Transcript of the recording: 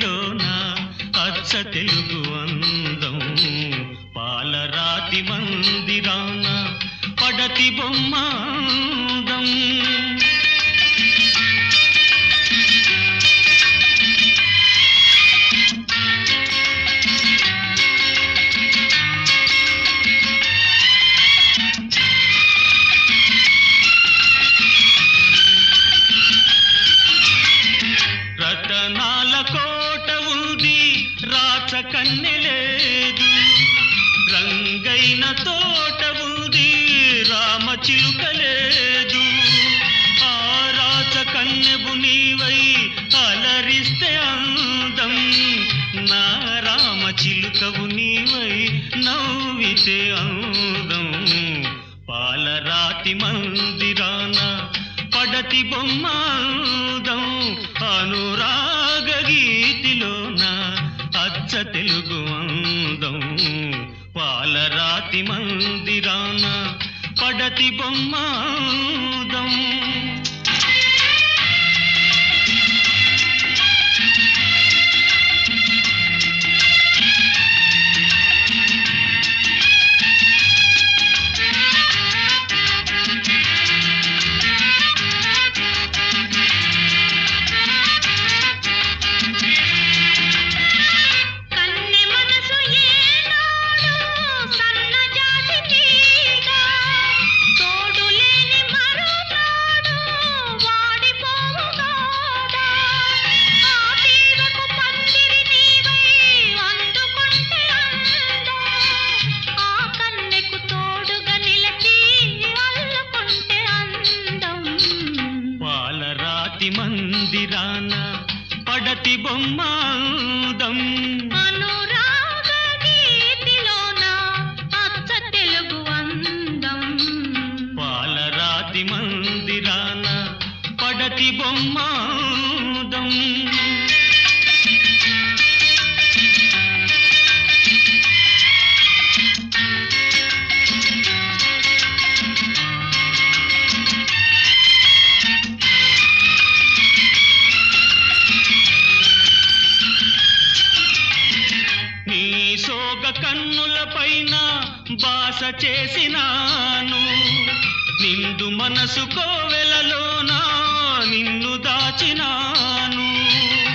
గీతిలోన అచ్చ తెలుగు అందం పాలరాతి మందిరాన పడతి బొమ్మ అందం రతనాల కోట ఉంది రాచకన్నె లేదు రంగైన తోట ఉంది రామచిలుక లేదు ఆ రాచకన్నెబు నీవై అలరిస్తే అందం నా రామచిలుకవు నీవై నవ్వితే అందం పాలరాతి మందిరాన పడతి బొమ్మ అందం అనురాగ గీతిలోన అచ్చ తెలుగు అందం పాలరాతి మందిరాన పడతి బొమ్మ అందం మందిరాన పడతి బొమ్మ అందం అనురాగ గీతిలోన అచ్చ తెలుగు అందం పాలరాతి మందిరాన పడతి బొమ్మ అందం సోగ కన్నుల పైన బాస చేసినాను నిండు మనసు కోవెలలోనా నిన్ను దాచినాను